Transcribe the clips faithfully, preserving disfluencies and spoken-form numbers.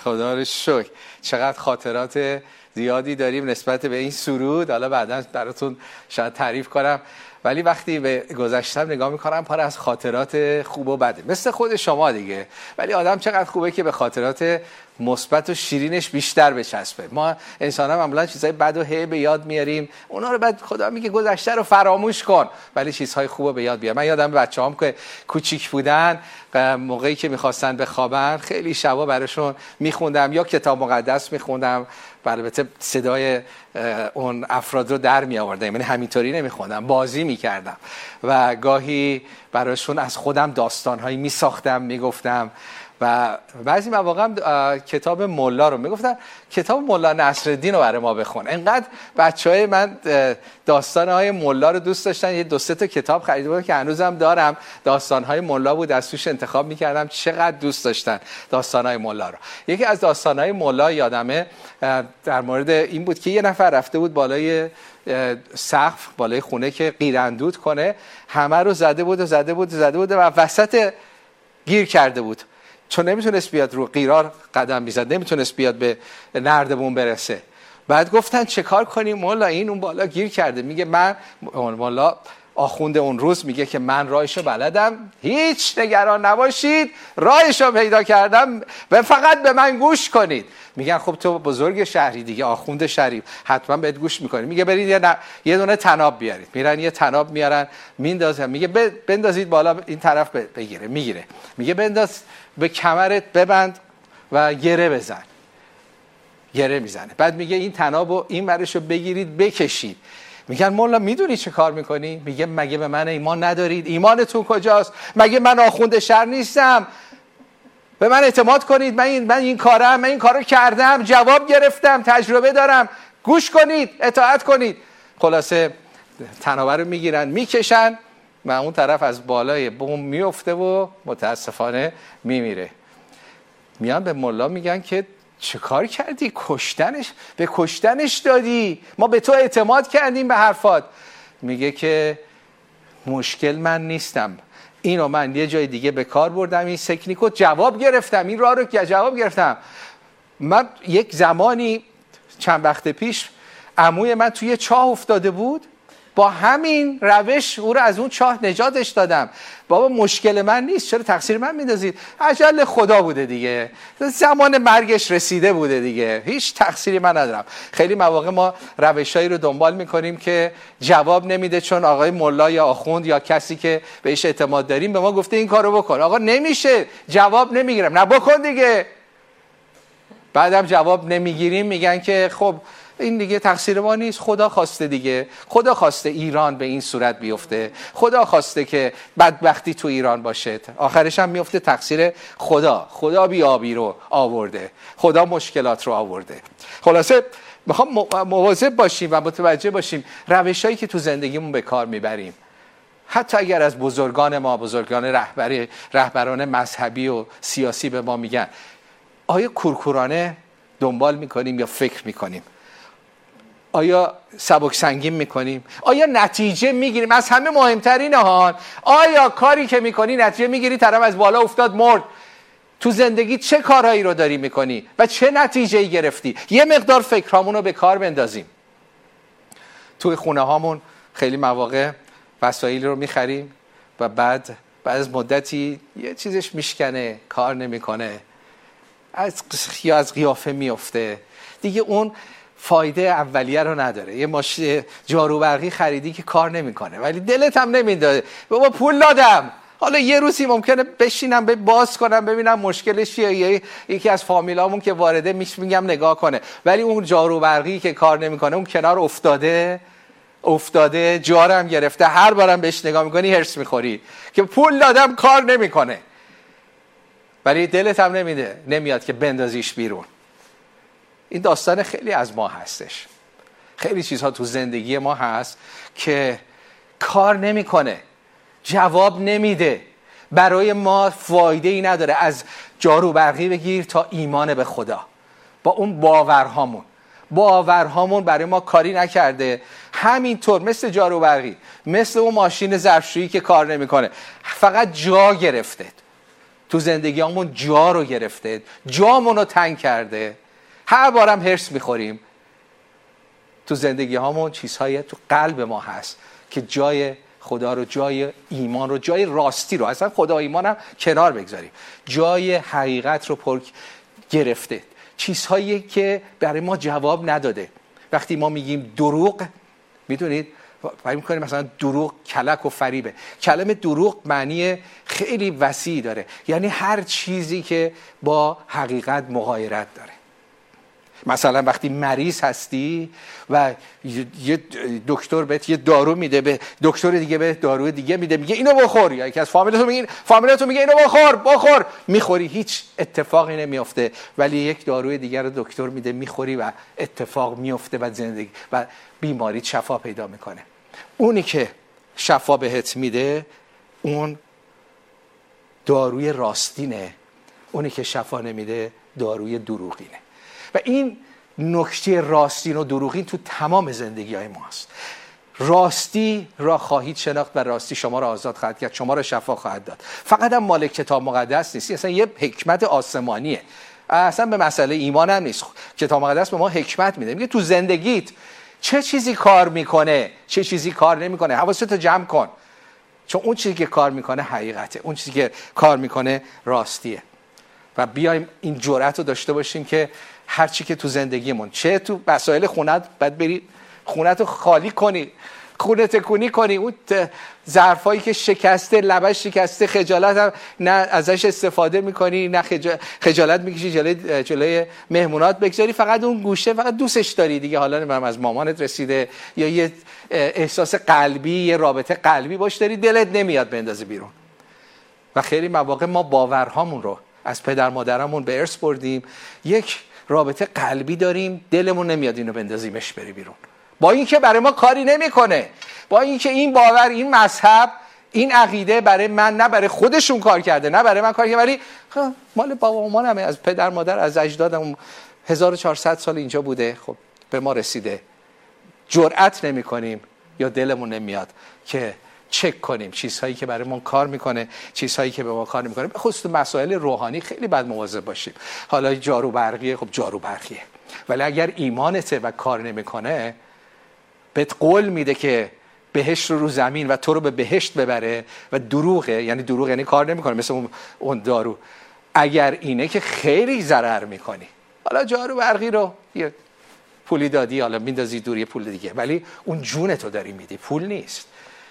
خدا رو شکر. چقدر خاطرات زیادی داریم نسبت به این سرود. حالا بعدا براتون شاید تعریف کنم، ولی وقتی به گذشتم نگاه میکنم پر از خاطرات خوب و بده، مثل خود شما دیگه. ولی آدم چقدر خوبه که به خاطرات مثبت و شیرینش بیشتر بچسبه. ما انسان‌ها معمولا چیزای بد و هی به یاد میاریم، اونا رو بعد خدا میگه گذشته رو فراموش کن، ولی چیزهای خوب رو به یاد بیار. من یادم بچه‌هام که کوچیک بودن، موقعی که میخواستن بخوابن خیلی شبا براشون میخوندم یا کتاب مقدس میخوندم. البته صدای اون افراد رو در می آوردم، یعنی همینطوری نمیخوندم، بازی میکردم و گاهی براشون از خودم داستانهایی میساختم میگفتم. و بعضی مواقع کتاب ملا رو میگفتن کتاب ملا نصرالدین رو برای ما بخون. انقدر بچهای من داستانهای ملا رو دوست داشتن، یه دو سه تا کتاب خریده بودم که هنوزم دارم، داستانهای ملا بود، از توش انتخاب میکردم. چقدر دوست داشتن داستانهای ملا رو. یکی از داستانهای ملا یادمه در مورد این بود که یه نفر رفته بود بالای سقف، بالای خونه که قیراندود کنه، همه رو زده بود و زده بود و زده بود و وسط گیر کرده بود، چون نمیتونست بیاد رو قیرار قدم بیزد، نمیتونست بیاد به نردبون برسه. بعد گفتن چه کار کنیم مولا، این اون بالا گیر کرده. میگه من، مولا آخونده اون روز میگه که من راهشو بلدم، هیچ نگران نباشید، راهشو پیدا کردم و فقط به من گوش کنید. میگن خب تو بزرگ شهری دیگه، آخوند شهری، حتما بهت گوش میکنی. میگه برید یه, ن... یه دونه تناب بیارید. میرن یه تناب میارن میندازن، میگه ب... بندازید بالا این طرف بگیره، میگیره. میگه بنداز به کمرت ببند و گره بزن، گره میزنه. بعد میگه این تنابو این ورشو بگیرید بکشید. میگن مولا میدونی چه کار میکنی؟ میگه مگه به من ایمان ندارید؟ ایمانتون کجاست؟ مگه من آخوند شهر نیستم؟ به من اعتماد کنید، من این من این کارم، من این کارو کردم، جواب گرفتم، تجربه دارم، گوش کنید، اطاعت کنید. خلاصه تنابه رو میگیرن میکشن و اون طرف از بالای بوم میفته و متاسفانه میمیره. میان به مولا میگن که چه کار کردی؟ کشتنش، به کشتنش دادی، ما به تو اعتماد کردیم به حرفات. میگه که مشکل من نیستم، اینو من یه جای دیگه به کار بردم، این تکنیکو جواب گرفتم، این راه رو جواب گرفتم. من یک زمانی چند وقت پیش عموی من توی چاه افتاده بود، با همین روش او رو از اون چاه نجاتش دادم. بابا مشکل من نیست، چرا تقصیر من میندازید؟ اجل خدا بوده دیگه، زمان مرگش رسیده بوده دیگه، هیچ تقصیری من ندارم. خیلی مواقع ما روشایی رو دنبال میکنیم که جواب نمیده، چون آقای ملا یا آخوند یا کسی که بهش اعتماد داریم به ما گفته این کارو بکن. آقا نمیشه، جواب نمیگیرم، نه بکن دیگه. بعدم جواب نمیگیریم، میگن که خب این دیگه تقصیر ما نیست، خدا خواسته دیگه، خدا خواسته ایران به این صورت بیفته، خدا خواسته که بدبختی تو ایران باشه، آخرش هم میفته تقصیر خدا، خدا بیابی رو آورده، خدا مشکلات رو آورده. خلاصه میخوام مواظب باشیم و متوجه باشیم روشایی که تو زندگیمون به کار میبریم، حتی اگر از بزرگان ما، بزرگان رهبری رهبران مذهبی و سیاسی به ما میگن، آیا کورکورانه دنبال میکنیم یا فکر میکنیم؟ آیا سبک سنگین میکنیم؟ آیا نتیجه میگیریم؟ از همه مهمترین ها، آیا کاری که میکنی نتیجه میگیری؟ طرف از بالا افتاد مرد. تو زندگی چه کارهایی رو داری میکنی و چه نتیجه‌ای گرفتی؟ یه مقدار فکرامون رو به کار بندازیم. توی خونه هامون خیلی مواقع وسایل رو میخریم و بعد بعد از مدتی یه چیزش میشکنه، کار نمیکنه، از یا از قیافه میفته دیگه، اون فایده اولیه رو نداره. یه ماشین جارو برقی خریدی که کار نمیکنه ولی دلت هم نمیداد، بابا پول دادم، حالا یه روزی ممکنه بشینم به باز کنم ببینم مشکلش چیه، یکی از فامیلامون که وارده میش میگم نگاه کنه، ولی اون جارو برقی که کار نمیکنه اون کنار افتاده افتاده جارم گرفته، هر بارم بهش نگاه میکنی هرس میخوری که پول دادم کار نمیکنه، ولی دلت هم نمیده نمیاد که بندازیش بیرون. این داستان خیلی از ما هستش. خیلی چیزها تو زندگی ما هست که کار نمیکنه، جواب نمیده، برای ما فایده ای نداره. از جارو برقی بگیر تا ایمان به خدا، با اون باورهامون باورهامون برای ما کاری نکرده. همینطور مثل جارو برقی، مثل اون ماشین ظرفشویی که کار نمیکنه، فقط جا گرفته، تو زندگیامون جا رو گرفته، جامون رو تنگ کرده. هر بارم هرس میخوریم. تو زندگی هامون چیزهای تو قلب ما هست که جای خدا رو، جای ایمان رو، جای راستی رو، اصلا خدا و ایمان هم کنار بگذاریم، جای حقیقت رو پر گرفته. چیزهایی که برای ما جواب نداده. وقتی ما میگیم دروغ، میدونید فکر می‌کنیم مثلا دروغ کلک و فریبه. کلمه دروغ معنی خیلی وسیع داره، یعنی هر چیزی که با حقیقت مغایرت داره. مثلا وقتی مریض هستی و یه دکتر بهت یه دارو میده، به دکتر دیگه به دارو دیگه میده، میگه اینو بخور، یا یکی از فامیلتون میگه فامیلتون میگه اینو بخور بخور میخوری، هیچ اتفاقی نمیفته. ولی یک داروی دیگه رو دکتر میده، میخوری و اتفاق میفته و زندگی و بیماری شفا پیدا میکنه. اونی که شفا بهت میده اون داروی راستینه، اونی که شفا نمیده داروی دروغینه. و این نکته راستین و دروغین تو تمام زندگی های ما هست. راستی را خواهید شناخت و راستی شما را آزاد خواهد کرد، شما را شفا خواهد داد. فقط هم مال کتاب مقدس نیست، اصلا یه حکمت آسمانیه، اصلا به مسئله ایمان هم نیست. کتاب مقدس به ما حکمت میده، میگه تو زندگیت چه چیزی کار میکنه، چه چیزی کار نمیکنه، حواستو جمع کن، چون اون چیزی که کار میکنه حقیقته، اون چیزی که کار میکنه راستیه. و بیایم این جرأت رو داشته باشیم که هر چی که تو زندگیمون، چه تو مسائل خونت، بعد بری خونت رو خالی کنی، خونه تکونی کنی، اون ظرفایی که شکسته، لبش شکسته، خجالت هم نه ازش استفاده میکنی، نه خجالت میکشی جلوی جلوی مهمونات بگذاری، فقط اون گوشه فقط دوستش داری دیگه، حالا نمیدونم از مامانت رسیده یا یه احساس قلبی، یه رابطه قلبی باش داری، دلت نمیاد بندازی بیرون. و خیلی مواقع ما باورهامون رو از پدر مادرامون به ارث بردیم، یک رابطه قلبی داریم، دلمون نمیاد اینو بندازیمش بری بیرون، با اینکه برای ما کاری نمیکنه، با اینکه این باور، این مذهب، این عقیده برای من، نه برای خودشون کار کرده، نه برای من کار کرده، ولی مال بابا و مامانم، از پدر مادر، از اجدادم هزار و چهارصد سال اینجا بوده، خب به ما رسیده. جرأت نمیکنیم یا دلمون نمیاد که چک کنیم چیزهایی که برای ما کار میکنه، چیزهایی که به ما کار نمیکنه. به خصوص مسائل روحانی خیلی باید مواظب باشیم. حالا جارو برقیه، خب جارو برقیه، ولی اگر ایمانته و کار نمیکنه، بهت قول میده که بهشت رو رو زمین و تو رو به بهشت ببره، و دروغه، یعنی دروغ یعنی کار نمیکنه، مثل اون دارو. اگر اینه که خیلی ضرر میکنی. حالا جارو برقی رو یه پولی دادی، حالا میندازی دور یه پول دیگه، ولی اون جون تو داری میدی، پول نیست.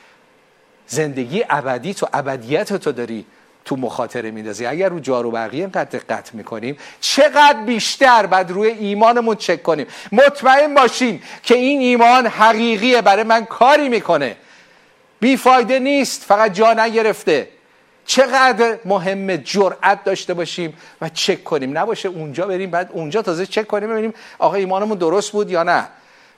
زندگی ابدی تو، ابدیت تو داری تو مخاطره میندازی. اگر رو جارو برقی اینقدر دقت میکنیم، چقدر بیشتر بعد روی ایمانمون چک کنیم، مطمئن باشیم که این ایمان حقیقیه، برای من کاری میکنه، بیفایده نیست، فقط جا نگرفته. چقدر مهمه جرأت داشته باشیم و چک کنیم، نباشه اونجا بریم بعد اونجا تازه چک کنیم ببینیم آقا ایمانمون درست بود یا نه،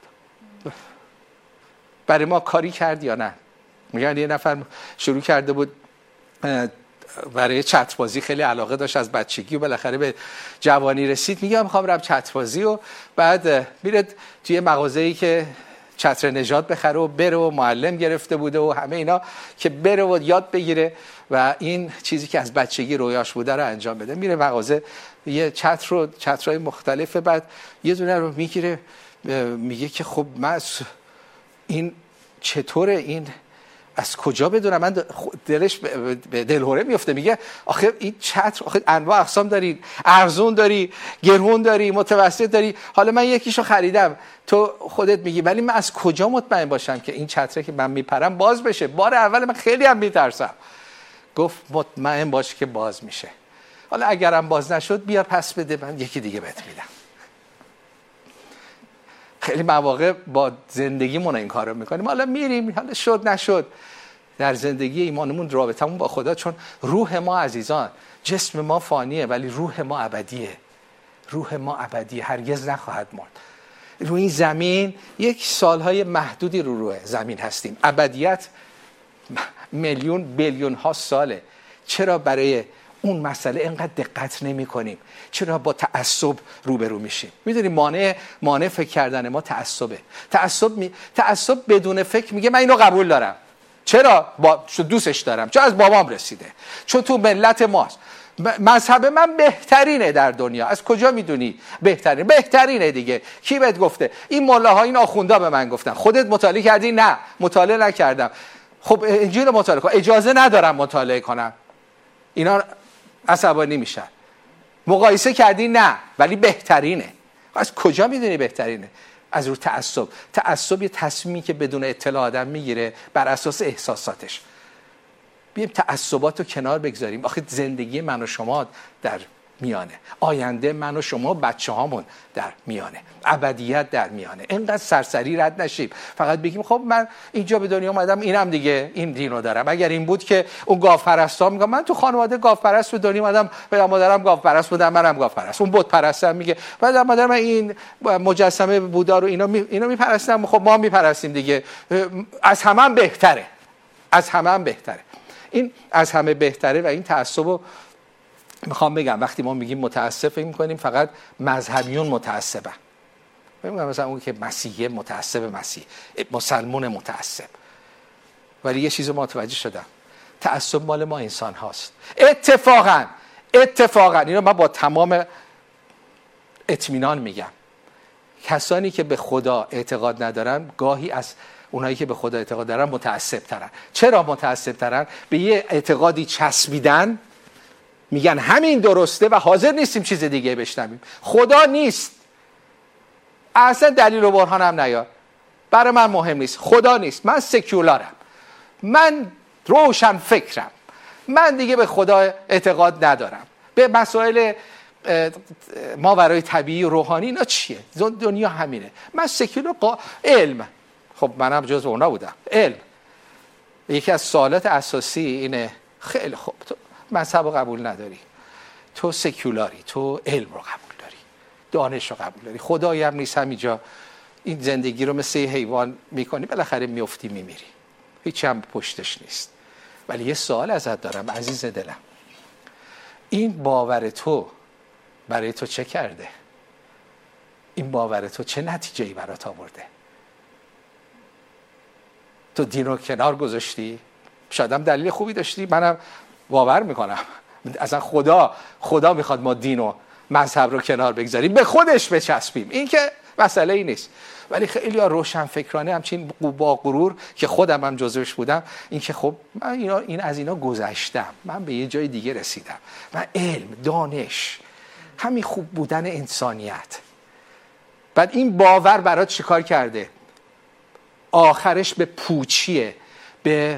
برای ما کاری کرد یا نه. میگن یه نفر شروع کرده بود برای چتر بازی، خیلی علاقه داشت از بچگی و بالاخره به جوانی رسید، میگه میخوام برم چتر بازی، و بعد میره توی مغازه‌ای که چتر نجات بخره و بره، و معلم گرفته بوده و همه اینا که بره و یاد بگیره و این چیزی که از بچگی رویاش بوده رو انجام بده. میره مغازه یه چتر رو، چترهای مختلفه، بعد یه دونه رو میگیره، میگه که خب من این چطوره، این از کجا بدونم؟ من دلش به دلهوره میفته، میگه آخه این چتر آخه انواع اقسام داری، ارزون داری، گرون داری، متوسط داری، حالا من یکیشو خریدم، تو خودت میگی، ولی من از کجا مطمئن باشم که این چتره که من میپرم باز بشه؟ بار اول من خیلی هم میترسم. گفت مطمئن باش که باز میشه، حالا اگرم باز نشد بیا پس بده، من یکی دیگه بهت میدم. خیلی مواقع با زندگیمون این کارو میکنیم، حالا میریم، حالا شد نشد. در زندگی ایمانمون، رابطمون با خدا، چون روح ما عزیزان، جسم ما فانیه ولی روح ما ابدیه، روح ما ابدیه، هرگز نخواهد مرد. روی این زمین یک سالهای محدودی رو روی زمین هستیم، ابدیت میلیون بیلیون ها ساله. چرا برای اون مسئله اینقدر دقت نمی کنیم؟ چرا با تعصب روبرو میشیم؟ میدونی مانع مانع فکر کردن ما تعصبه. تعصب می... تعصب بدون فکر میگه من اینو قبول دارم. چرا؟ با... چون دوستش دارم، چون از بابام رسیده، چون تو ملت ماست. مذهب من بهترینه در دنیا. از کجا میدونی بهترین؟ بهترینه دیگه. کی بهت گفته؟ این ملاها، این آخوندا به من گفتن. خودت مطالعه کردی؟ نه، مطالعه نکردم. خب انجیل مطالعه کن. اجازه ندارم مطالعه کنم. اینا عصبانی میشن. مقایسه کردی؟ نه، ولی بهترینه. از کجا میدونی بهترینه؟ از رو تعصب. تعصب یه تصمیمی که بدون اطلاع آدم میگیره بر اساس احساساتش. بیایم تعصبات رو کنار بگذاریم. آخه زندگی من و شما در میانه، آینده من و شما بچه هامون در میانه، ابدیت در میانه. اینقدر سرسری رد نشیم فقط بگیم خب من اینجا به دنیا اومدم اینم دیگه این دینو دارم. اگر این بود که اون گاوپرستا میگه من تو خانواده گاوپرست به دنیا اومدم، پدر مادرم گاوپرست بودن، منم گاوپرست. اون بت پرستم میگه پدر مادرم این مجسمه بودا رو اینا می اینو میپرستن، خب ما میپرستیم دیگه. از همه بهتره، از همه بهتره. این از همه بهتره و این تعصبو میخوام بگم. وقتی ما میگیم متعصب فکر میکنیم فقط مذهبیون متعصبن. فکر میکنم مثلا اون که مسیحی متعصب مسیح، مسلمون متعصب. ولی یه چیزو متوجه شدم، تعصب مال ما انسان هاست. اتفاقا اتفاقا اینو من با تمام اطمینان میگم، کسانی که به خدا اعتقاد ندارن گاهی از اونایی که به خدا اعتقاد دارن متعصب ترن. چرا متعصب ترن؟ به یه اعتقادی چسبیدن، میگن همین درسته و حاضر نیستیم چیز دیگه بشنویم. خدا نیست، اصلا دلیل و برهان هم نیار، برای من مهم نیست. خدا نیست، من سکولارم، من روشن فکرم، من دیگه به خدا اعتقاد ندارم. به مسائل ماورای طبیعی و روحانی اینا چیه؟ دنیا همینه. من سکولار. قا... علم، خب منم جز اونا بودم. علم یکی از سوالات اساسی اینه خیلی خوب تو مذهب رو قبول نداری، تو سکولاری، تو علم رو قبول داری، دانش رو قبول داری، خدایی هم نیست، همینجا این زندگی رو مثل حیوان میکنی، بالاخره میفتی میمیری، هیچ هم پشتش نیست. ولی یه سوال ازت دارم عزیز دلم، این باور تو برای تو چه کرده؟ این باور تو چه نتیجه‌ای برات آورده؟ تو دین رو کنار گذاشتی؟ شاید هم دلیل خوبی داشتی، منم باور میکنم اصلا خدا خدا میخواد ما دین و مذهب رو کنار بگذاریم، به خودش بچسبیم، این که مسئله ای نیست. ولی خیلی ها روشن فکرانه همچین با غرور که خودم هم جزوش بودم، این که خب من اینا این از اینا گذشتم، من به یه جای دیگه رسیدم. من علم، دانش، همین خوب بودن انسانیت. بعد این باور برات چیکار کرده؟ آخرش به پوچیه، به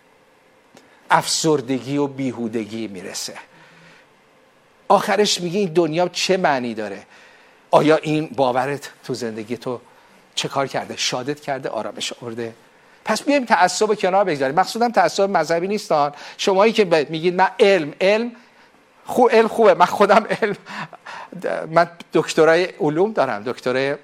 افسردگی و بیهودگی میرسه. آخرش میگه این دنیا چه معنی داره؟ آیا این باورت تو زندگی تو چه کار کرده؟ شادت کرده؟ آرامش آورده؟ پس بیایم تعصب رو کنار بگذاریم. مقصودم تعصب مذهبی نیستان. شمایی که میگید من علم علم خوب علم خوبه، من خودم علم، من دکترای علوم دارم، دکترای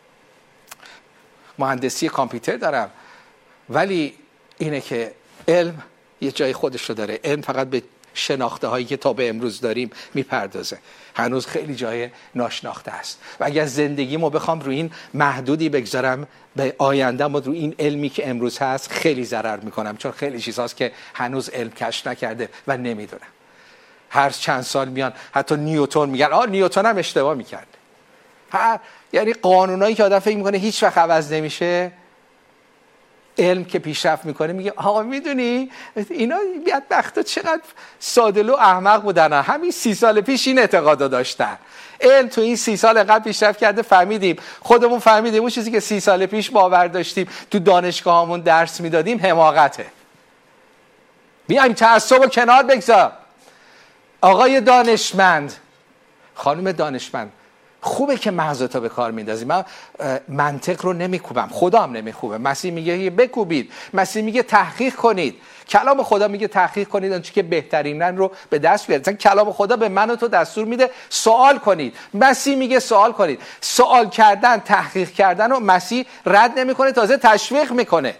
مهندسی کامپیوتر دارم، ولی اینه که علم یه جای خودش رو داره. علم فقط به شناخته هایی که تا به امروز داریم میپردازه، هنوز خیلی جای ناشناخته است. و اگر زندگیمو بخوام روی این محدودی بگذارم، به آینده‌مو روی این علمی که امروز هست خیلی ضرر میکنم، چون خیلی چیزاست که هنوز علم کشف نکرده و نمیدونم. هر چند سال میان حتی نیوتن میگن آ نیوتن هم اشتباه میکرد. هر یعنی قانونایی که آدم فکر میکنه هیچ وقت عوض نمیشه، علم که پیشرفت میکنه میگه آقا میدونی اینا بدبختا چقدر ساده‌لو احمق بودن، همین سی سال پیش این اعتقادا داشتن. علم تو این سی سال انقدر پیشرفت کرده فهمیدیم، خودمون فهمیدیم اون چیزی که سی سال پیش باور داشتیم تو دانشگاهامون درس میدادیم حماقته. بیایم تعصب رو کنار بگذار. آقای دانشمند، خانم دانشمند، خوبه که مغزتو به کار میندازی. من منطق رو نمیکوبم، خدا هم نمیکوبه. مسیح میگه بکوبید، مسیح میگه تحقیق کنید. کلام خدا میگه تحقیق کنید آنچه که بهترینن رو به دست بیارید. مثلا کلام خدا به من و تو دستور میده سوال کنید. مسیح میگه سوال کنید. سوال کردن، تحقیق کردن رو مسیح رد نمیکنه، تازه تشویق میکنه.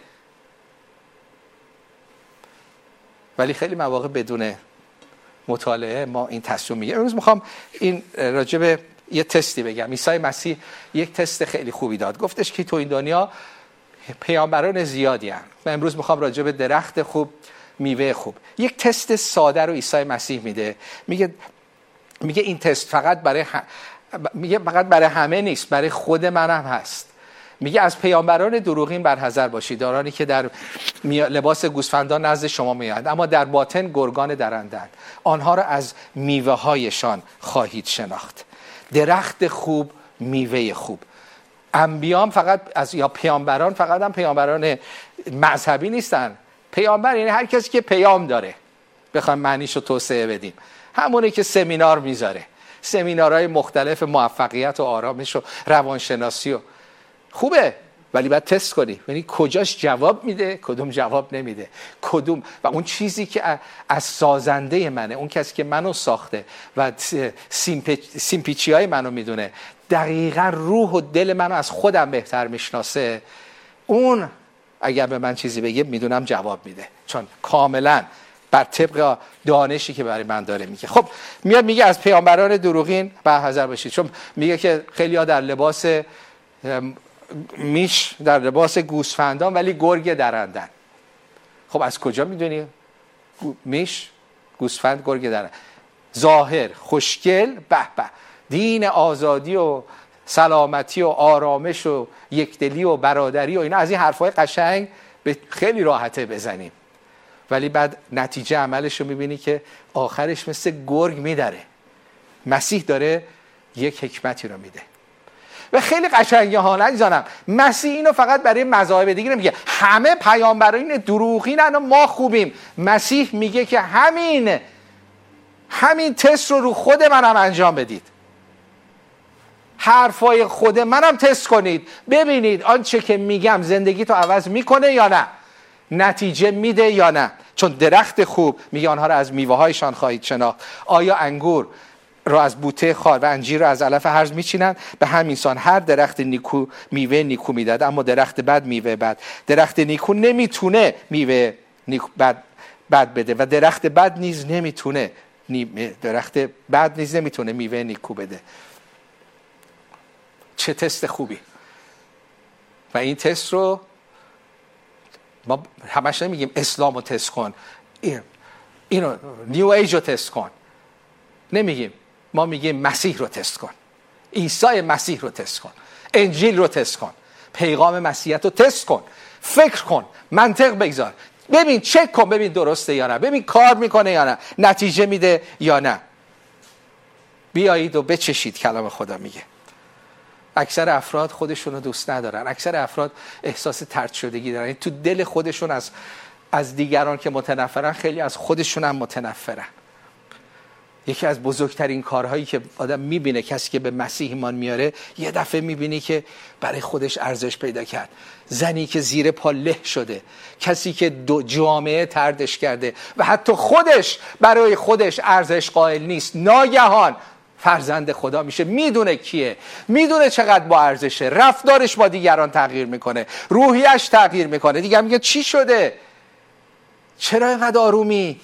ولی خیلی مواقع بدون مطالعه ما این تصمیم میگیریم. امروز میخوام این راجب یه تستی بگم. عیسی مسیح یک تست خیلی خوبی داد، گفتش که تو این دنیا پیامبران زیادی هستن. من امروز میخوام راجع به درخت خوب میوه خوب. یک تست ساده رو عیسی مسیح میده، میگه میگه این تست فقط برای ه... میگه فقط برای همه نیست، برای خود منم هست. میگه از پیامبران دروغین برحذر باشید، دارانی که در لباس گوسفندان نزد شما میآیند اما در باطن گرگان درندند. آنها را از میوه هایشان خواهید شناخت. درخت خوب، میوه خوب. انبیام فقط از یا پیامبران فقط هم پیامبران مذهبی نیستن. پیامبر یعنی هر کسی که پیام داره، بخوام معنیشو توسعه بدیم، همونه که سمینار میذاره، سمینارهای مختلف موفقیت و آرامش و روانشناسی و خوبه، ولی باید تست کنی، یعنی کجاش جواب میده، کدوم جواب نمیده، کدوم و اون چیزی که از سازنده منه، اون کسی که منو ساخته و سیمپیچی های منو میدونه، دقیقا روح و دل منو از خودم بهتر میشناسه، اون اگر به من چیزی بگه میدونم جواب میده، چون کاملا بر طبق دانشی که برای من داره میگه. خب میاد میگه از پیامبران دروغین برحذر باشید، چون میگه که خیلی‌ها در لباس میش، در لباس گوسفندان ولی گرگ درندن. خب از کجا میدونی میش، گوسفند، گرگ درندن؟ ظاهر خوشگل، به به، دین آزادی و سلامتی و آرامش و یکدلی و برادری و اینا، از این حرفای قشنگ به خیلی راحته بزنیم، ولی بعد نتیجه عملش رو میبینی که آخرش مثل گرگ میدره. مسیح داره یک حکمتی رو میده و خیلی قشنگه ها، نگذارم مسیح اینو فقط برای مذاهب دیگه نمیگه همه پیامبران دروغینن و ما خوبیم. مسیح میگه که همین همین تست رو رو خود منم انجام بدید، حرفای خود منم تست کنید، ببینید آنچه که میگم زندگی تو عوض میکنه یا نه، نتیجه میده یا نه. چون درخت خوب میگه آنها را از میوه هایشان خواهید شناخت. آیا انگور را از بوته خار و انجیر را از علف هرز میچینند؟ به همین سان هر درخت نیکو میوه نیکو میداد، اما درخت بد میوه بد. درخت نیکو نمیتونه میوه نیکو بد بد بده و درخت بد نیز نمیتونه درخت بد نیز نمیتونه میوه نیکو بده. چه تست خوبی! و این تست رو ما همش نمیگیم اسلام رو تست کن، اینو نیو ایج رو تست کن، نمیگیم، ما میگیم مسیح رو تست کن، عیسی مسیح رو تست کن، انجیل رو تست کن، پیغام مسیحیت رو تست کن، فکر کن، منطق بگذار، ببین، چک کن، ببین درسته یا نه، ببین کار میکنه یا نه، نتیجه میده یا نه. بیایید و بچشید، کلام خدا میگه. اکثر افراد خودشون رو دوست ندارن، اکثر افراد احساس طرد شدگی دارن، تو دل خودشون از از دیگران که متنفرن، خیلی از خودشون هم متنفرن. یکی از بزرگترین کارهایی که آدم میبینه کسی که به مسیح ایمان میاره، یه دفعه میبینی که برای خودش ارزش پیدا کرد. زنی که زیر پا له شده، کسی که دو جامعه طردش کرده و حتی خودش برای خودش ارزش قائل نیست، ناگهان فرزند خدا میشه، میدونه کیه، میدونه چقدر با ارزشه، رفتارش با دیگران تغییر میکنه، روحیش تغییر میکنه. دیگه میگه چی شده؟ چرا اینقدر آرومی؟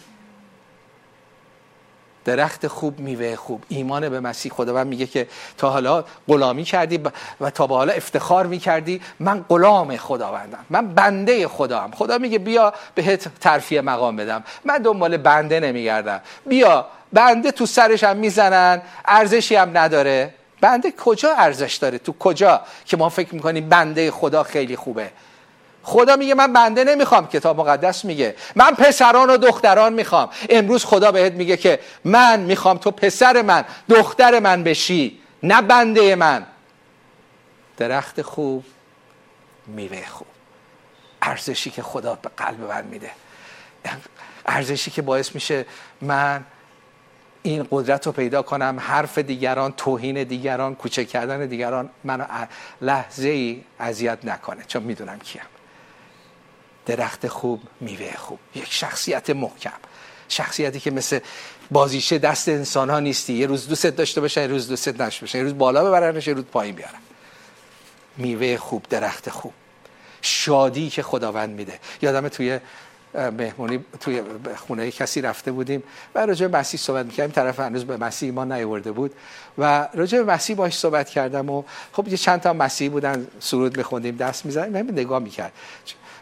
درخت خوب، میوه خوب، ایمان به مسیح. خداوند میگه که تا حالا غلامی کردی و تا به حالا افتخار میکردی من غلام خداوندم، من بنده خدام. خدا میگه بیا بهت ترفیع مقام بدم، من دنبال بنده نمیگردم، بیا. بنده تو سرش هم میزنن، ارزشی هم نداره. بنده کجا ارزش داره؟ تو کجا که ما فکر میکنیم بنده خدا خیلی خوبه؟ خدا میگه من بنده نمیخوام، کتاب مقدس میگه من پسران و دختران میخوام. امروز خدا بهت میگه که من میخوام تو پسر من، دختر من بشی، نه بنده من. درخت خوب، میوه خوب، ارزشی که خدا به قلب من میده، ارزشی که باعث میشه من این قدرت رو پیدا کنم حرف دیگران، توهین دیگران، کوچک کردن دیگران منو لحظه ای اذیت نکنه، چون میدونم کیم. درخت خوب، میوه خوب، یک شخصیت محکم، شخصیتی که مثل بازیچه دست انسان ها نیستی، یه روز دوست داشته باشه، یه روز دوست نشه باشه، یه روز بالا ببرنش، یه روز پایین بیارن. میوه خوب، درخت خوب، شادی که خداوند میده. یادم توی مهمونی توی خونه کسی رفته بودیم و راجع به مسیح صحبت می‌کردیم، طرف هنوز به مسیح ایمان نیاورده بود و راجع به مسیح باهاش صحبت کردم و خب یه چند تا مسیحی بودن، سرود می‌خوندیم، دست می‌زدیم، من نگاه می‌کرد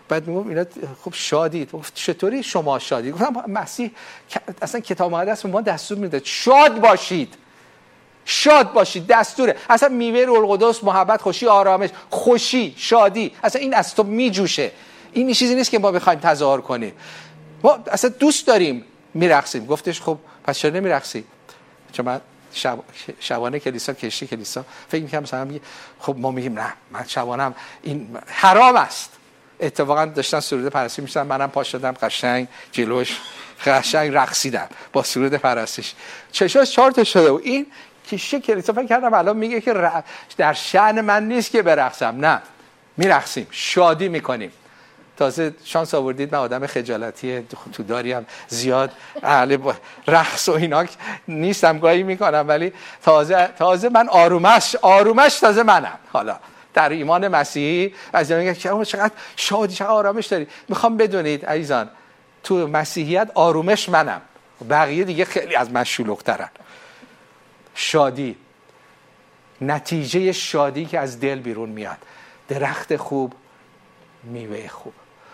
بعد میگم اینا خب شادید. گفت چطوری شما شادید؟ گفتم مسیح اصلا کتاب مقدس به ما دستور میده شاد باشید، شاد باشید، دستوره. اصلا میوه روح القدس، محبت، خوشی، آرامش، خوشی، شادی، اصلا این از تو میجوشه. این چیزی نیست که ما بخوایم تظاهر کنیم. ما اصلا دوست داریم میرقصیم. گفتش خب پس چرا نمیرقصی؟ چون من شب... شبانه کلیسا، کشتی کلیسا، فکر میکنم مثلا میگه خب ما میگیم نه من شبانم این حرام است. اتفاقا داشتن سرود پرستش میشن، منم پا شدم قشنگ جلوش قشنگ رقصیدم با سرود پرستش، چشاش چهار تا شده و این کشتی کلیسا فکر کردم الان میگه که ر... در شأن من نیست که برقصم. نه، میرقصیم، شادی میکنیم. تازه شانس آوردید من آدم خجالتی تو داریم، زیاد اهل رقص و اینا نیستم، گاهی میکنم، ولی تازه تازه من آرومش آرومش تازه منم. حالا در ایمان مسیحی از میگه که چقدر شادی، چقدر آرامش داری. میخوام بدونید عزیزان تو مسیحیت آرومش منم، بقیه دیگه خیلی از من شلوغ‌ترن. شادی، نتیجه شادی که از دل بیرون میاد، درخت خوب، میوه خوب،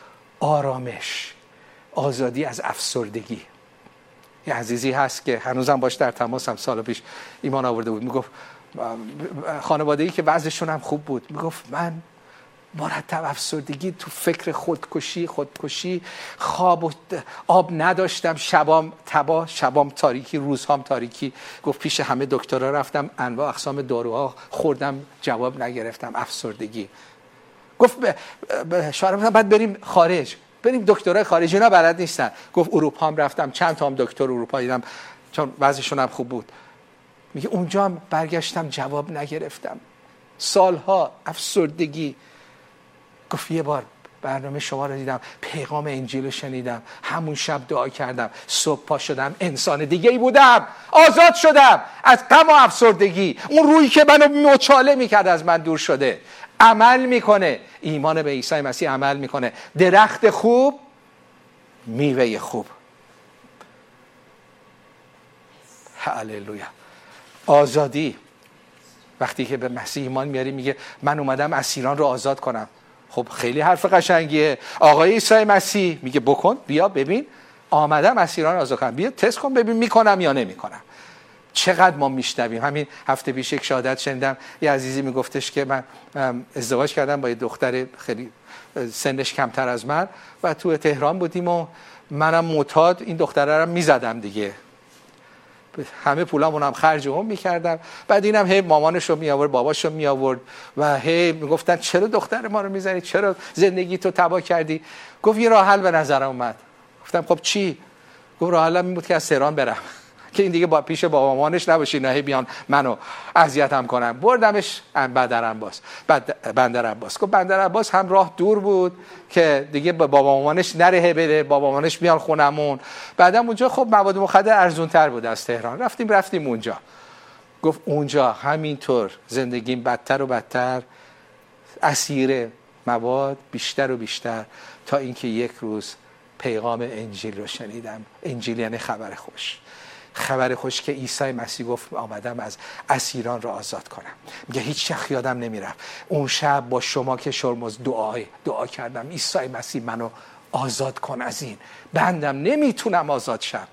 آرامش، آزادی از افسردگی. یه عزیزی هست که هنوزم باش در تماسم، سال پیش ایمان آورده بود، میگفت خانواده‌ای که وضعشون هم خوب بود، میگفت من مرتب افسردگی، تو فکر خودکشی خودکشی خواب و آب نداشتم، شبام تبا، شبام تاریکی، روزهام تاریکی. گفت پیش همه دکترها رفتم، انواع اقسام داروها خوردم، جواب نگرفتم، افسردگی. گفت شوهرم بعد بریم خارج، بریم دکترای خارجی، اینا بلد نیستن. گفت اروپا هم رفتم، چند تا هم دکتر اروپا دیدم چون وضعشون هم خوب بود. میگه اونجا هم برگشتم جواب نگرفتم، سالها افسردگی. گفت یه بار برنامه شما رو دیدم، پیغام انجیل رو شنیدم، همون شب دعا کردم، صبح پا شدم انسان دیگه ای بودم، آزاد شدم از غم و افسردگی. اون روحی که منو مچاله میکرد از من دور شده. عمل میکنه، ایمان به عیسی مسیح عمل میکنه. درخت خوب، میوه خوب. هللویا. آزادی، وقتی که به مسیح ایمان میاری میگه من اومدم اسیران رو آزاد کنم. خب خیلی حرف قشنگیه. آقای عیسی مسیح میگه بکن، بیا ببین آمدم اسیران آزاد کنم، بیا تست کن ببین میکنم یا نمیکنم. چقدر ما میشنویم. همین هفته پیش یک شهادت شنیدم، یه عزیزی میگفتش که من ازدواج کردم با یه دختر خیلی سنش کمتر از من و تو تهران بودیم و منم معتاد این دختره رو میزدم دیگه، همه پولامون هم خرج اون میکردم. بعد اینم هی مامانش رو می آورد، باباش رو می آورد و هی میگفتن چرا دختر ما رو میزنی، چرا زندگی تو تباه کردی. گفت یه راه حل به نظرم اومد. گفتم خب چی؟ گفت راه حلم این بود که از تهران برم که این دیگه با پیش بابا مامانش نباشی، نه بیان منو اذیتم کنن. بردمش بندر عباس. بعد بندر عباس گفت بندر عباس هم راه دور بود که دیگه با بابا مامانش نره بره، بابا مامانش بیان خونمون. بعدم اونجا خب مواد مخدر ارزون تر بود از تهران. رفتیم رفتیم اونجا. گفت اونجا همینطور زندگیم بدتر و بدتر، اسیر مواد بیشتر و بیشتر، تا اینکه یک روز پیغام انجیل رو شنیدم. انجیل یعنی خبر خوش. خبر خوش که عیسی مسیح گفت آمدم از اسیران را آزاد کنم. میگه هیچ وقت یادم نمیرم اون شب با شما که شرمز دعای دعا کردم، عیسی مسیح منو آزاد کن از این بندم، نمیتونم آزاد شم.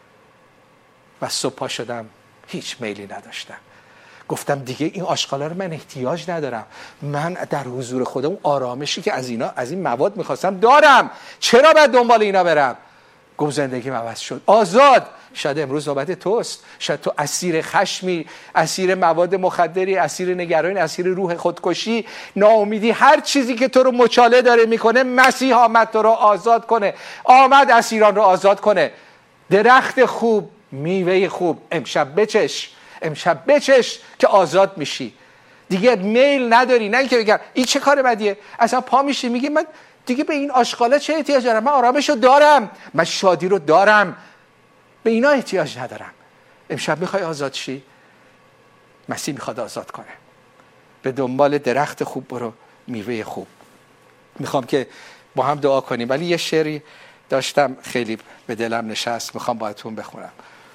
و صبح پا شدم هیچ میلی نداشتم. گفتم دیگه این آشغالا رو من احتیاج ندارم، من در حضور خدا اون آرامشی که از اینا از این مواد میخواستم دارم، چرا باید دنبال اینا برم؟ گفت زندگی عوض شد، آزاد. شاید امروز نوبت توست. شاید تو اسیر خشمی، اسیر مواد مخدری، اسیر نگرانی، اسیر روح خودکشی، ناامیدی، هر چیزی که تو رو مچاله داره میکنه. مسیح آمد تو رو آزاد کنه، آمد اسیران رو آزاد کنه. درخت خوب، میوه خوب. امشب بچش، امشب بچش که آزاد میشی. دیگه میل نداری. نه اینکه بگم این چه کار بدیه، اصلا پا میشی میگی من دیگه به این آشغالا چه احتیاج دارم، من آرامش رو دارم، من شادی رو دارم، به اینا احتیاج ندارم. امشب میخوای آزاد شی؟ مسیح میخواد آزاد کنه. به دنبال درخت خوب برو، میوه خوب. میخوام که با هم دعا کنیم، ولی یه شعری داشتم خیلی به دلم نشست، میخوام باهاتون بخونم،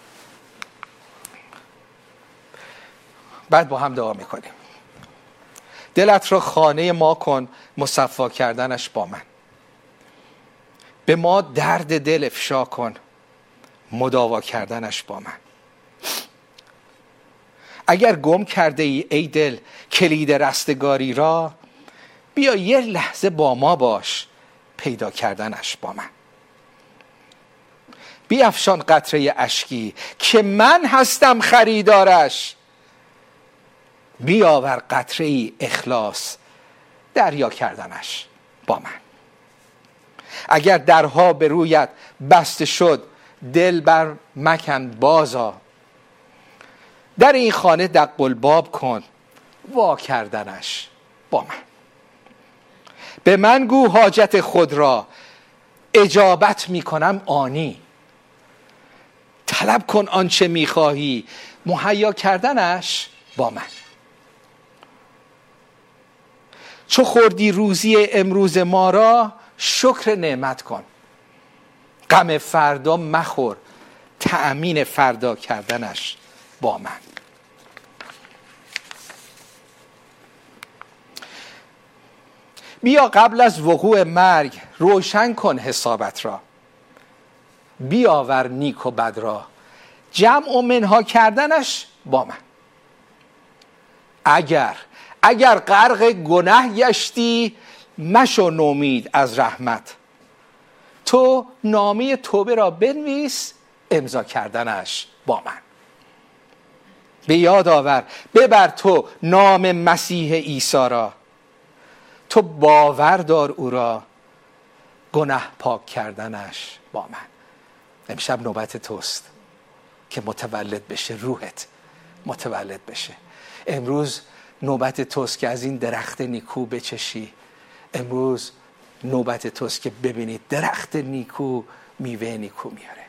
بعد با هم دعا میکنیم. دلت را خانه ما کن، مصفا کردنش با من. به ما درد دل افشا کن، مداوا کردنش با من. اگر گم کرده ای ای دل کلید رستگاری را، بیا یه لحظه با ما باش، پیدا کردنش با من. بیفشان قطره اشکی که من هستم خریدارش، بیاور قطره ای اخلاص، دریا کردنش با من. اگر درها به رویت بسته شد، دل بر مکن بازا، در این خانه دق الباب کن، وا کردنش با من. به من گو حاجت خود را، اجابت می کنم آنی، طلب کن آنچه می خواهی، مهیا کردنش با من. چو خوردی روزی امروز ما را، شکر نعمت کن، غم فردا مخور، تأمین فردا کردنش با من. بیا قبل از وقوع مرگ روشن کن حسابت را، بیاور نیک و بد را، جمع و منها کردنش با من. اگر اگر غرق گناه گشتی، مشو نومید از رحمت، تو نامه توبه را بنویس، امضا کردنش با من. به یاد آور ببر تو نام مسیح عیسی را، تو باور دار او را، گناه پاک کردنش با من. امشب نوبت توست که متولد بشه، روحت متولد بشه. امروز نوبت توست که از این درخت نیکو بچشی. امروز نوبت توست که ببینید درخت نیکو میوه نیکو میاره.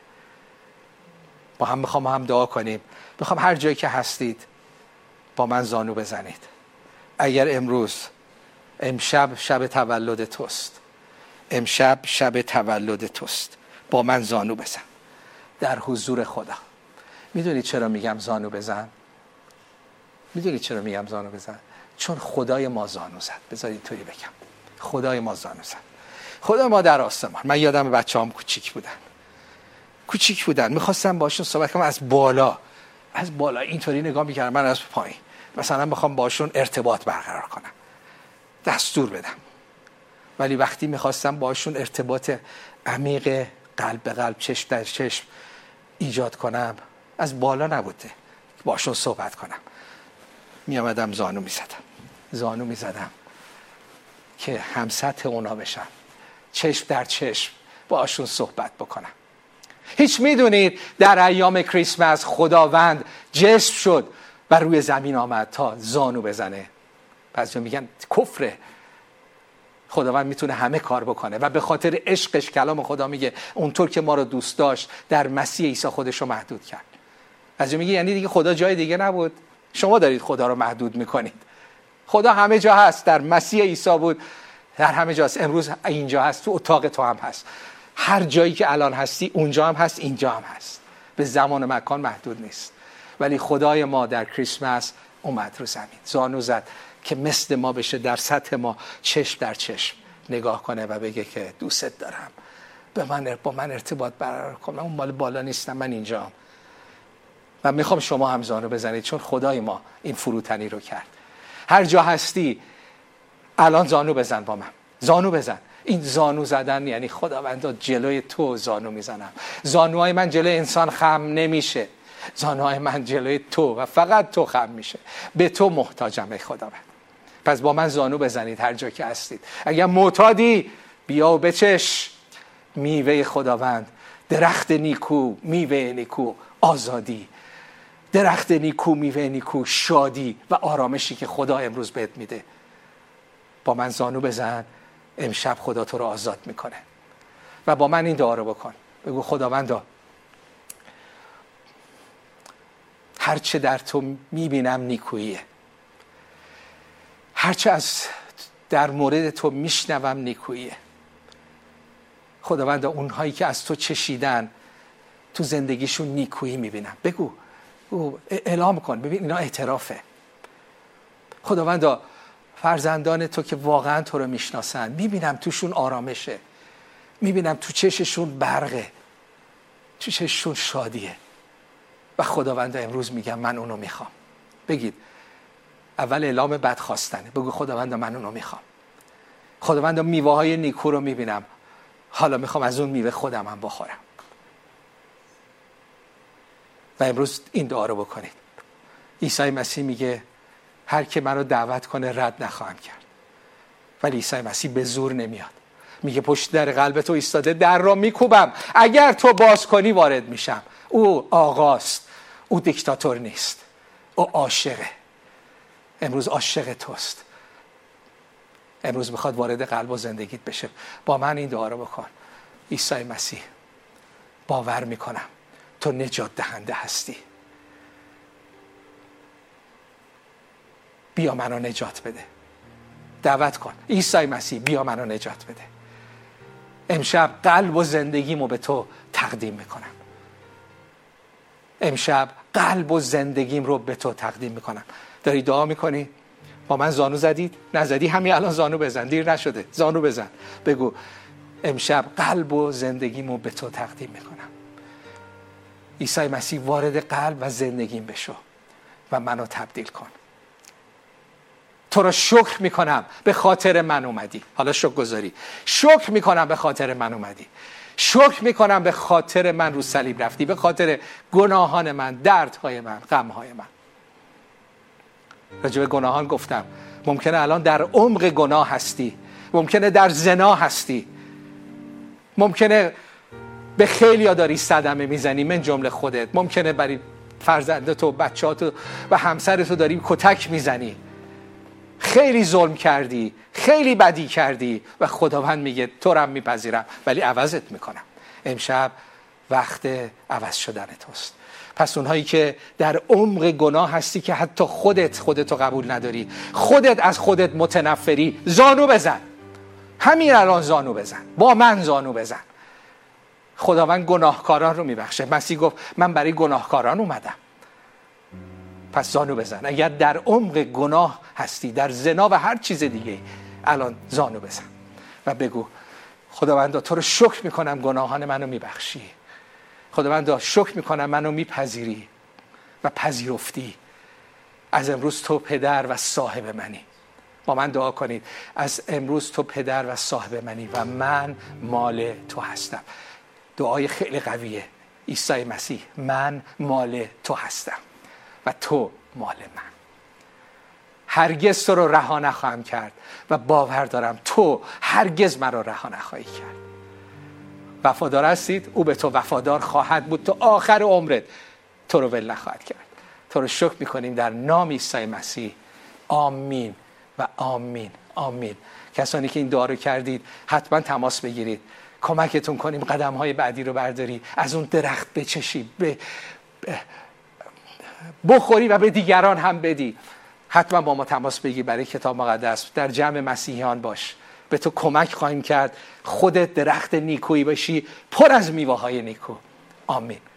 با هم میخوام هم دعا کنیم. میخوام هر جایی که هستید با من زانو بزنید. اگر امروز امشب شب تولد توست، امشب شب تولد توست، با من زانو بزن در حضور خدا. میدونید چرا میگم زانو بزن؟ میدونید چرا میگم زانو بزن؟ چون خدای ما زانو زد. بذارید توی بگم، خدای ما زانو زد. خدای ما در آسمان. من یادم بچه هم کوچیک بودن کوچیک بودن میخواستم باشون صحبت کنم از بالا از بالا اینطوری نگاه میکردم، من از پایین مثلا میخوام باشون ارتباط برقرار کنم، دستور بدم. ولی وقتی میخواستم باشون ارتباط عمیق قلب به قلب، چشم در چشم ایجاد کنم، از بالا نبوده باشون صحبت کنم. میامدم زانو میزدم زانو میزدم که هم سطح اونا بشم، چشم در چشم باشون صحبت بکنم. هیچ میدونید در ایام کریسمس خداوند جسم شد و روی زمین آمد تا زانو بزنه. بعضی میگن کفره. خداوند میتونه همه کار بکنه و به خاطر عشقش کلام خدا میگه اونطور که ما رو دوست داشت در مسیح عیسی خودش رو محدود کرد. بعضی میگه یعنی دیگه خدا جای دیگه نبود. شما دارید خدا رو محدود میکنید. خدا همه جا هست، در مسیح عیسی بود، در همه جاست. امروز اینجا هست، تو اتاق تو هم هست، هر جایی که الان هستی اونجا هم هست، اینجا هم هست. به زمان و مکان محدود نیست. ولی خدای ما در کریسمس اومد رو زمین، زانو زد که مثل ما بشه، در سطح ما چشم در چشم نگاه کنه و بگه که دوست دارم، به من با من ارتباط برقرار کن، من اون مال بالا نیستم، من اینجام. و میخوام شما هم زانو بزنید چون خدای ما این فروتنی رو کرد. هر جا هستی الان زانو بزن با من، زانو بزن. این زانو زدن یعنی خداوندا جلوی تو زانو میزنم. زانوهای من جلوی انسان خم نمیشه، زانوهای من جلوی تو و فقط تو خم میشه. به تو محتاجم ای خداوند. پس با من زانو بزنید هر جا که هستید. اگر معتادی بیا و بچش میوه خداوند، درخت نیکو، میوه نیکو، آزادی، درخت نیکو، میوه نیکو، شادی و آرامشی که خدا امروز بهت میده. با من زانو بزن، امشب خدا تو رو آزاد میکنه. و با من این دعا رو بکن، بگو خداوندا هرچه در تو میبینم نیکوییه، هرچه از در مورد تو میشنوم نیکوییه. خداوندا اونهایی که از تو چشیدن تو زندگیشون نیکویی میبینم. بگو، بگو، اعلام کن، ببین اینا اعترافه. خداوندا فرزندان تو که واقعا تو رو میشناسن میبینم توشون آرامشه، میبینم تو چششون برقه، تو چششون شادیه و خداوند امروز میگم من اونو میخوام. بگید اول اعلام بد خواستنه، بگو خداوند من اونو میخوام. خداوند میوه های نیکو رو میبینم، حالا میخوام از اون میوه خودم هم بخورم. و امروز این دعا رو بکنید. عیسی مسیح میگه هر که منو دعوت کنه رد نخواهم کرد. ولی عیسی مسیح به زور نمیاد، میگه پشت در قلب تو ایستاده، در رو میکوبم، اگر تو باز کنی وارد میشم. او آقاست، او دیکتاتور نیست، او عاشقه. امروز عاشق توست، امروز میخواد وارد قلب و زندگیت بشه. با من این دعا رو بکن. عیسی مسیح باور میکنم تو نجات دهنده هستی، بیا منو نجات بده. دعوت کن عیسی مسیح بیا منو نجات بده. امشب قلب و زندگیمو به تو تقدیم میکنم. امشب قلب و زندگیم رو به تو تقدیم میکنم. داری دعا میکنی؟ با من زانو زدید؟ نزدی همین الان زانو بزن، دیر نشده، زانو بزن. بگو امشب قلب و زندگیمو به تو تقدیم میکنم. عیسی مسیح وارد قلب و زندگیم بشو و منو تبدیل کن. تو رو شکر میکنم به خاطر من اومدی. حالا شکر گذاری. شکر میکنم به خاطر من اومدی. شکر میکنم به خاطر من رو صلیب رفتی، به خاطر گناهان من، دردهای من، غمهای من. راجع به گناهان گفتم. ممکنه الان در عمق گناه هستی، ممکنه در زنا هستی، ممکنه به خیلیا داری صدمه میزنی، من جمله خودت. ممکنه برای فرزندت و بچه‌هات و همسرت داری کتک میزنی، خیلی ظلم کردی، خیلی بدی کردی و خداوند میگه تو رو هم میپذیرم ولی عوضت میکنم. امشب وقت عوض شدن توست. پس اونهایی که در عمق گناه هستی که حتی خودت خودتو قبول نداری، خودت از خودت متنفری، زانو بزن. همین الان زانو بزن، با من زانو بزن. خداوند گناهکاران رو میبخشه. مسیح گفت من برای گناهکاران اومدم. پس زانو بزن. اگر در عمق گناه هستی، در زنا و هر چیز دیگه، الان زانو بزن و بگو خداوندا تو رو شکر میکنم گناهان منو میبخشی. خداوندا شکر میکنم منو میپذیری و پذیرفتی. از امروز تو پدر و صاحب منی. با من دعا کنید. از امروز تو پدر و صاحب منی و من مال تو هستم. دعای خیلی قویه. عیسی مسیح من مال تو هستم و تو مال من. هرگز تو رو رها نخواهم کرد و باور دارم تو هرگز من رو رها نخواهی کرد. وفادار هستید؟ او به تو وفادار خواهد بود تا آخر عمرت. تو رو ول نخواهد کرد. تو رو شکر میکنیم در نام عیسی مسیح. آمین و آمین آمین. کسانی که این دعا رو کردید حتما تماس بگیرید، کمکتون کنیم قدم های بعدی رو برداری، از اون درخت بچشی، ب... بخوری و به دیگران هم بدی. حتما با ما تماس بگیر برای کتاب مقدس. در جمع مسیحیان باش، به تو کمک خواهیم کرد خودت درخت نیکویی باشی، پر از میوه های نیکو. آمین.